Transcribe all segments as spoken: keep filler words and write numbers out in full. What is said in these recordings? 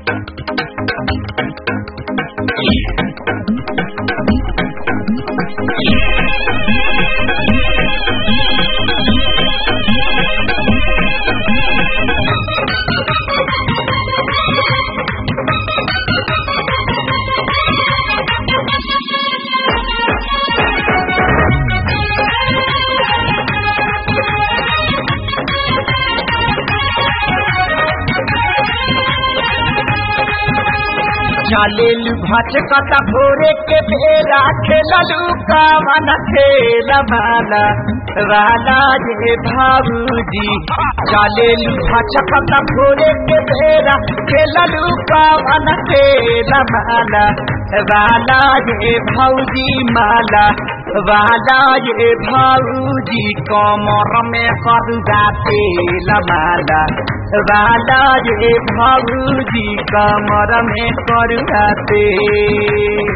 चालेलु भाचकता भोरे के बेरा खेललू कामन खेल माला वाला ये भाऊजी। चालेलु भाचकता भोरे के बेरा खेललू कामन खेल माला वाला ये भाऊजी माला वाला ये भाऊजी कमर में करुआ तेल माला वाला ये भाऊजी कमर में करुआ तेल।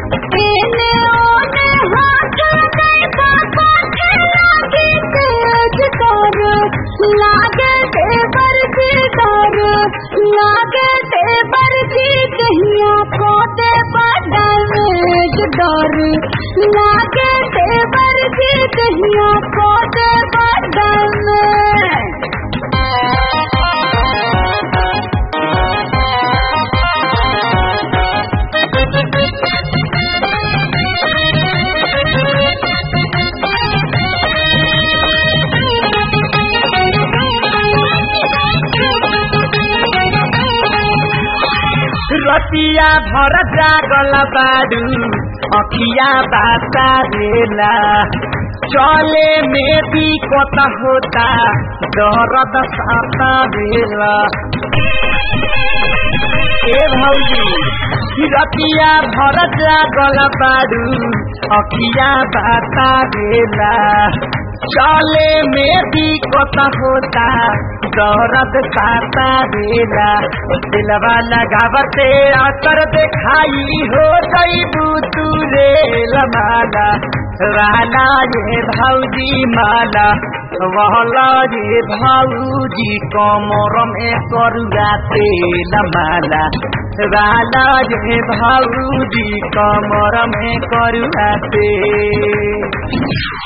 लागे देवर जी डर लागे देवर जी कहिया खोते बदल डर लागे देवर जी कहिया खोते बदल। रतिया भर जागल बाडू अखिया बाता रेला चले में भी कोता होता दर्द साता बेला। ए भौजी रतिया भर जागल बाडू अखिया बाता रेला चले में भी कोता होता दौरत साता बेला। दिलवा लगावते असर दिखाई हो गई तू रे माला वाला ये भौजी माला वाला ये भौजी कमर में करुआ तेल माला वाला ये भौजी कमर में करुआ तेल।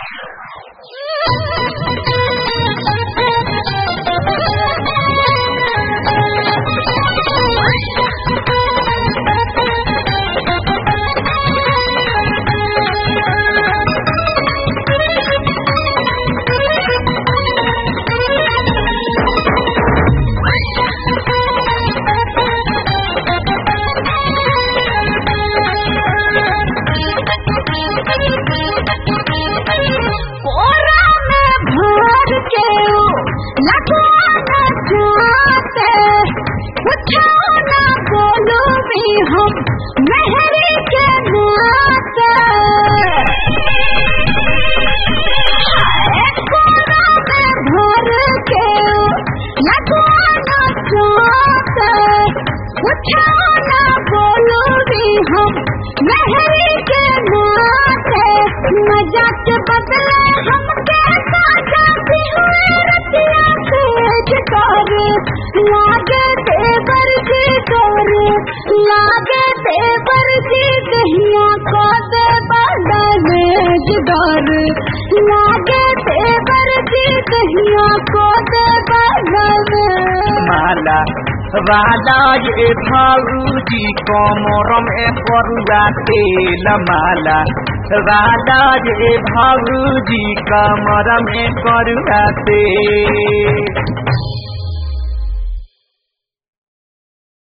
माला वाला ये भौजी कमर में करुआ तेल माला वाला ये भौजी कमर में करुआ तेल।